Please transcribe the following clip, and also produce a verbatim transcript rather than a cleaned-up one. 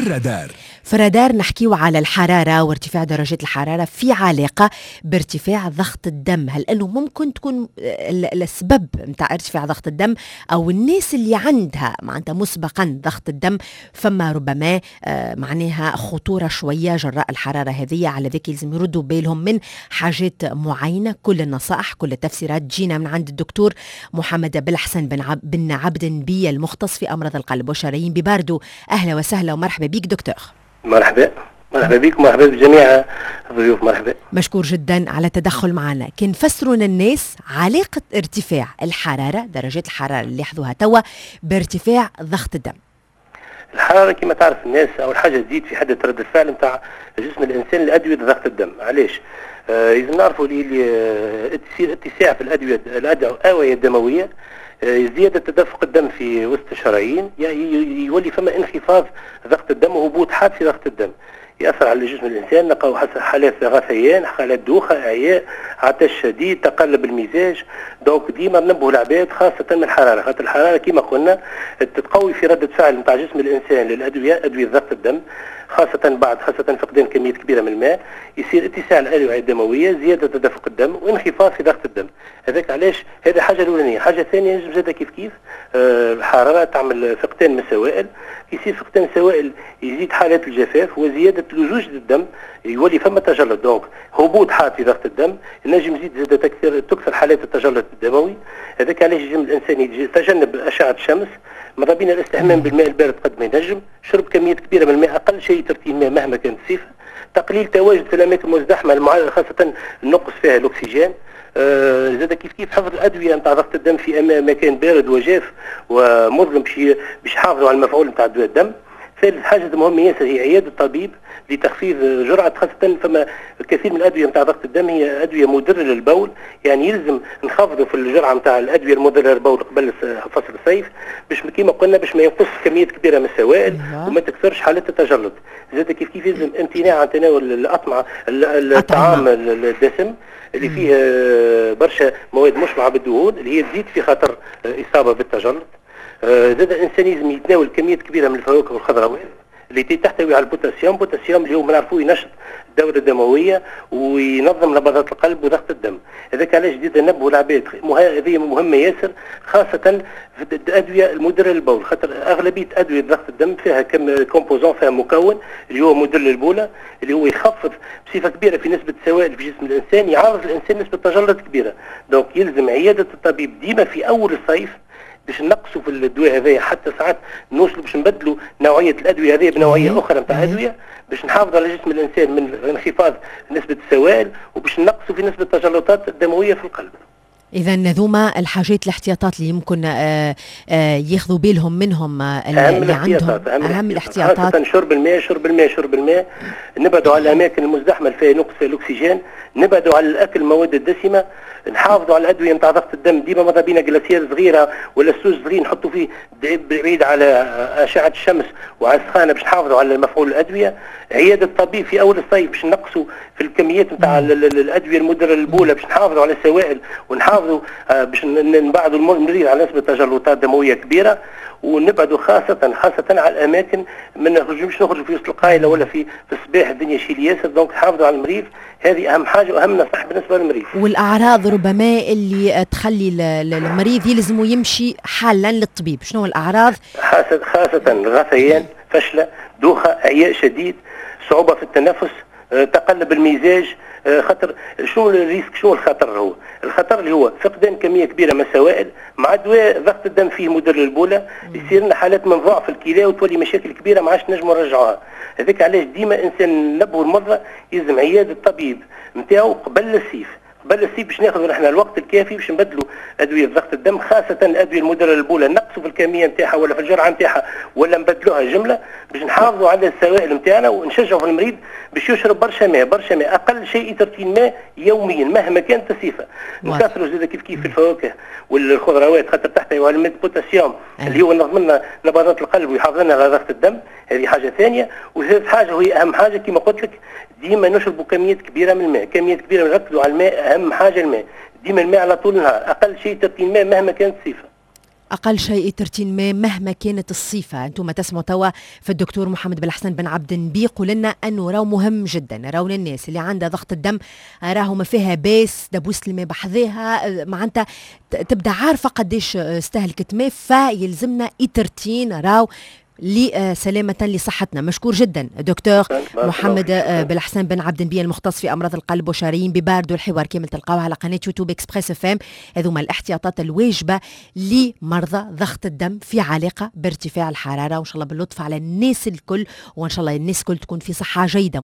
في الرادار. في الرادار نحكيو على الحرارة وارتفاع درجات الحرارة في علاقة بارتفاع ضغط الدم. هل أنه ممكن تكون السبب متاع ارتفاع ضغط الدم أو الناس اللي عندها معناتها مسبقا ضغط الدم فما ربما آه معناها خطورة شوية جراء الحرارة هذه؟ على ذلك لازم يردوا بالهم من حاجات معينة. كل النصائح كل التفسيرات جينا من عند الدكتور محمد بلحسن بن, عب بن عبد نبي المختص في أمراض القلب والشرايين بباردو. أهلا وسهلا ومرحبا بيك دكتور. مرحبا مرحبا بك ومرحبا بجميع الضيوف. مرحبا، مشكور جدا على التدخل معنا. كان فسرنا الناس علاقة ارتفاع الحرارة درجات الحرارة اللي لاحظوها توا بارتفاع ضغط الدم. الحرارة كما تعرف الناس أول حاجة تزيد في حدة رد الفعل نتاع جسم الإنسان لأدوية ضغط الدم. علاش؟ آه إذا نعرفوا اللي آه تصير اتساع في الأدوية الأوعية الدموية، زيادة تدفق الدم في وسط الشرايين يعني يولي فما انخفاض ضغط الدم وهبوط حاد في ضغط الدم، يأثر على جسم الإنسان. نلقاو حالات غثيان، حالات دوخة، إعياء، عطش شديد، تقلب المزاج. دونك ديما ننبهوا العباد خاصة من الحرارة، خاطر الحرارة كما قلنا تتقوي في ردة فعل نتاع جسم الإنسان للأدوية، أدوية ضغط الدم، خاصة بعد خاصة فقدان كمية كبيرة من الماء، يصير اتساع الأوعية الدموية، زيادة تدفق الدم وانخفاض في ضغط الدم. هذاك علاش هذا حاجة الأولانية. حاجة ثانية يجب زادة كيف كيف آه الحرارة تعمل فقدان من السوائل، يصير فقدان السوائل يزيد حالات الجفاف وزيادة لزوج الدم، يولي فما تجلط. دونك هبوط حاد في ضغط الدم، ينجم يزيد زادة تكثر تكثر حالات التجلط الدموي. هذاك علاش يجب الإنسان يتجنب أشعة الشمس، ماذا بينا الاستحمام بالماء البارد قد ما ينجم، شرب كمية كبيرة من الماء، أقل شيء ترتيب الماء مهما كانت الصفة، تقليل تواجد في الأماكن المزدحمة خاصة النقص فيها الأكسجين. آه زاد كيف كيف حفظ الأدوية نتاع ضغط الدم في مكان بارد وجاف ومظلم باش يحافظوا على المفعول نتاع دواء الدم. ثالث حاجة مهمة ياسر هي عيادة الطبيب لتخفيض جرعة، خاصة فما كثير من الأدوية نتاع ضغط الدم هي أدوية مضرة للبول، يعني يلزم نخفضوا في الجرعة نتاع الأدوية المضرة للبول قبل فصل الصيف باش كما قلنا باش ما ينقص كمية كبيرة من السوائل وما تكثرش حالات التجلط. زاد كيف كيف يلزم امتناع عن تناول الأطعمة الطعام الدسم اللي فيه برشا مواد مشبعة بالدهون اللي هي تزيد في خطر إصابة بالتجلط. زاد الإنسان لازم يتناول كمية كبيرة من الفواكه والخضروات اللي تحتوي على البوتاسيوم. البوتاسيوم اللي هو نعرفوه ينشط الدورة الدموية وينظم نبضات القلب وضغط الدم. هذاك علاش جديد ننبهوا العباد، هذه مهمة ياسر خاصة في الأدوية المدرة للبول، خاطر أغلبية أدوية ضغط الدم فيها كم كومبوزون، فيها مكون اللي هو مدر للبولة اللي هو يخفض بصفة كبيرة في نسبة السوائل في جسم الإنسان، يعرض الإنسان نسبة تجلط كبيرة. دونك يلزم عيادة الطبيب ديما في أول الصيف باش نقصوا في الادويه هذه، حتى ساعات نوصلوا باش نبدلوا نوعيه الادويه هذه بنوعيه اخرى نتاع ادويه باش نحافظوا على جسم الانسان من انخفاض نسبه السوائل وباش نقصوا في نسبه التجلطات الدمويه في القلب. إذا نذوما الحاجات الاحتياطات اللي يمكن آآ آآ ياخذوا بالهم منهم أهم اللي عندهم أهم, أهم الاحتياطات، خاصة شرب الماء شرب الماء شرب الماء نبعدوا على الأماكن المزدحمة اللي فيها نقص في الأكسجين، نبعدوا على الأكل المواد الدسمة، نحافظوا على الأدوية نتاع ضغط الدم ديما ماذا بينا جلاسير صغيرة ولا سوس صغير نحطوا فيه بعيد على أشعة الشمس وعلى السخانة باش نحافظوا على مفعول الأدوية. عيادة الطبيب في أول الصيف باش نقصوا في الكميات نتاع الأدوية المدرة للبولة باش نحافظوا على السوائل ونحافظوا باش نبعدوا المريض على نسبة تجلطات دموية كبيرة، ونبعدوا خاصة خاصة على الأماكن ما نخرجوش نخرجوا في وسط القايلة ولا في في الصباح الدنيا شيل ياسر. دونك حافظوا على المريض، هذه أهم حاجة وأهم نصيحة بالنسبة للمريض. والأعراض ربما اللي تخلي المريض يلزم يمشي حالا للطبيب، شنو الأعراض؟ خاصة غثيان، فشلة، دوخة، إعياء شديد، صعوبة في التنفس، تقلب المزاج. خطر شنو الريسك، شنو الخطر؟ هو الخطر اللي هو فقدان كميه كبيره من السوائل مع دواء ضغط الدم فيه مدر للبوله، يصير لنا حالات من ضعف الكلى وتولي مشاكل كبيره ما عادش نجموا نرجعوها. هذاك علاش ديما انسان نبهوا المرضى يلزم عياده الطبيب نتاعو قبل الصيف، قبل الصيف باش ناخذوا نحن الوقت الكافي باش نبدلوا ادويه ضغط الدم، خاصه الادويه المدره للبوله نقصوا في الكميه نتاعها ولا في الجرعه نتاعها ولا نبدلوها جمله باش نحافظوا على السوائل نتاعنا ونشجعوا في المريض باش يشرب برشا ماء برشا ماء، اقل شيء ترتين ماء يوميا مهما كانت الصفه. نكثروا زاد كيف كيف في الفواكه والخضروات خاطر تحتوي على البوتاسيوم اللي هو ينظم لنا نبضات القلب ويحافظ لنا على ضغط الدم، هذه حاجه ثانيه. وثالث حاجه وهي اهم حاجه كما قلت لك ديما نشربوا كميات كبيره من الماء، كميات كبيره نركزوا على الماء، اهم حاجه الماء، ديما الماء على طول النهار، اقل شيء ترتين ماء مهما كانت الصفه. أقل شيء ترتين ما مهما كانت الصفة. أنتم تسمعوا توا في الدكتور محمد بن الحسن بن عبد النبي يقول لنا أنه راهو مهم جدا، راهو الناس اللي عندها ضغط الدم راهو ما فيها باس دبوس الماء بحذاها، معناتها تبدا عارفة قديش استهلكت ماء، فيلزمنا إترتين راهو لسلامة لصحتنا. مشكور جدا دكتور محمد بن الحسن بن عبد النبي المختص في أمراض القلب وشرايين ببارد. والحوار كامل تلقاوه على قناة يوتيوب إكسبريس اف ام. هذوما الاحتياطات الواجبة لمرضى ضغط الدم في علاقة بارتفاع الحرارة، وإن شاء الله باللطف على الناس الكل، وإن شاء الله الناس الكل تكون في صحة جيدة.